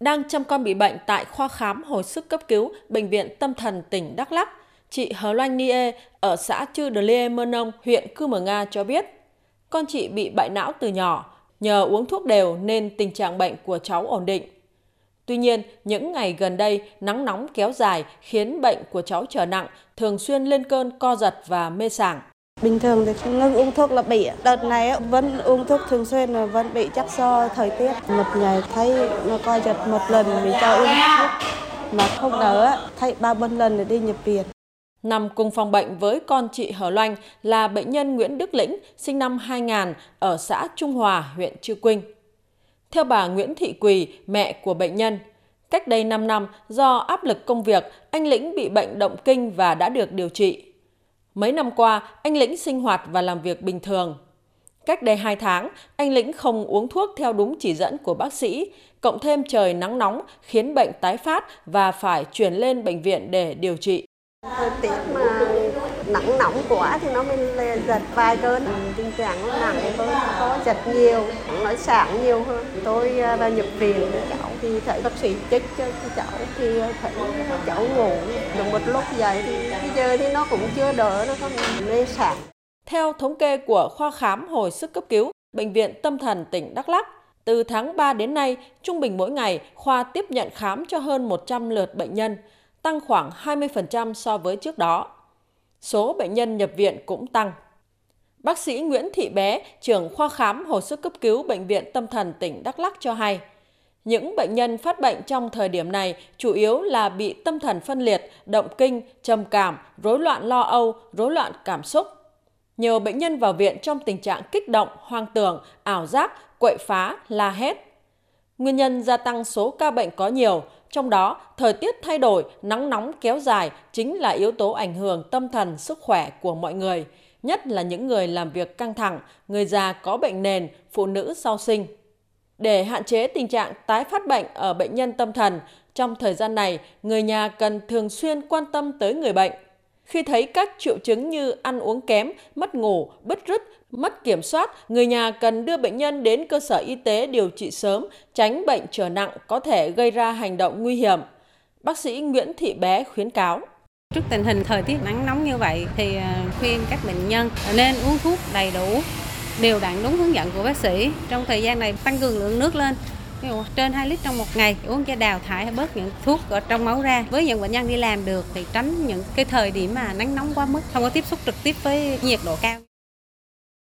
Đang chăm con bị bệnh tại khoa khám hồi sức cấp cứu Bệnh viện Tâm thần tỉnh Đắk Lắk, chị Hờ Loanh Nie ở xã Chư Đờ Lê Mơ Nông, huyện Cư Mờ Nga cho biết, con chị bị bại não từ nhỏ, nhờ uống thuốc đều nên tình trạng bệnh của cháu ổn định. Tuy nhiên, những ngày gần đây, nắng nóng kéo dài khiến bệnh của cháu trở nặng, thường xuyên lên cơn co giật và mê sảng. Bình thường thì ngưng uống thuốc là bị, đợt này vẫn uống thuốc thường xuyên là vẫn bị chắc do thời tiết. Một ngày thấy nó co giật một lần mình cho uống thuốc mà không đỡ, thấy 3-4 lần để đi nhập viện. Nằm cùng phòng bệnh với con chị Hờ Loanh là bệnh nhân Nguyễn Đức Lĩnh, sinh năm 2000 ở xã Trung Hòa, huyện Chư Quynh. Theo bà Nguyễn Thị Quỳ, mẹ của bệnh nhân, cách đây 5 năm do áp lực công việc, anh Lĩnh bị bệnh động kinh và đã được điều trị. Mấy năm qua, anh Lĩnh sinh hoạt và làm việc bình thường. Cách đây 2 tháng, anh Lĩnh không uống thuốc theo đúng chỉ dẫn của bác sĩ, cộng thêm trời nắng nóng khiến bệnh tái phát và phải chuyển lên bệnh viện để điều trị. Thời tiết mà nắng nóng quá thì nó mới giật vài cơn, tình trạng nó nặng hơn, có giật nhiều, nói sảng nhiều hơn. Tôi vào nhập viện với cháu thì thấy bác sĩ chích cho cháu thì thấy cháu ngủ được một lúc dậy thì bây giờ thì nó cũng chưa đỡ, nó còn mê sảng. Theo thống kê của khoa khám hồi sức cấp cứu Bệnh viện Tâm thần tỉnh Đắk Lắk, từ tháng 3 đến nay, trung bình mỗi ngày, khoa tiếp nhận khám cho hơn 100 lượt bệnh nhân, tăng khoảng 20% so với trước đó. Số bệnh nhân nhập viện cũng tăng. Bác sĩ Nguyễn Thị Bé, trưởng khoa khám hồi sức cấp cứu Bệnh viện Tâm thần tỉnh Đắk Lắk cho hay, những bệnh nhân phát bệnh trong thời điểm này chủ yếu là bị tâm thần phân liệt, động kinh, trầm cảm, rối loạn lo âu, rối loạn cảm xúc. Nhiều bệnh nhân vào viện trong tình trạng kích động, hoang tưởng, ảo giác, quậy phá, la hét. Nguyên nhân gia tăng số ca bệnh có nhiều, trong đó thời tiết thay đổi, nắng nóng kéo dài chính là yếu tố ảnh hưởng tâm thần sức khỏe của mọi người, nhất là những người làm việc căng thẳng, người già có bệnh nền, phụ nữ sau sinh. Để hạn chế tình trạng tái phát bệnh ở bệnh nhân tâm thần, trong thời gian này, người nhà cần thường xuyên quan tâm tới người bệnh. Khi thấy các triệu chứng như ăn uống kém, mất ngủ, bứt rứt, mất kiểm soát, người nhà cần đưa bệnh nhân đến cơ sở y tế điều trị sớm, tránh bệnh trở nặng có thể gây ra hành động nguy hiểm. Bác sĩ Nguyễn Thị Bé khuyến cáo. Trước tình hình thời tiết nắng nóng như vậy thì khuyên các bệnh nhân nên uống thuốc đầy đủ, đều đặn đúng hướng dẫn của bác sĩ. Trong thời gian này tăng cường lượng nước lên, ví dụ trên 2 lít trong một ngày, uống cho đào thải bớt những thuốc ở trong máu ra. Với những bệnh nhân đi làm được thì tránh những cái thời điểm mà nắng nóng quá mức, không có tiếp xúc trực tiếp với nhiệt độ cao.